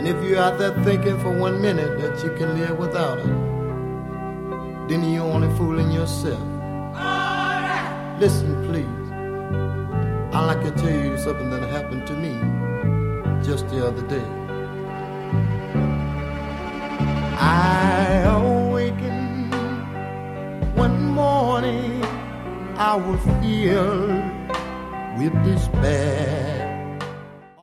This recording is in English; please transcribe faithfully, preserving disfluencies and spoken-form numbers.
And if you're out there thinking for one minute that you can live without it, then you're only fooling yourself. Listen, please. I'd like to tell you something that happened to me just the other day. I awakened one morning, I was filled with despair.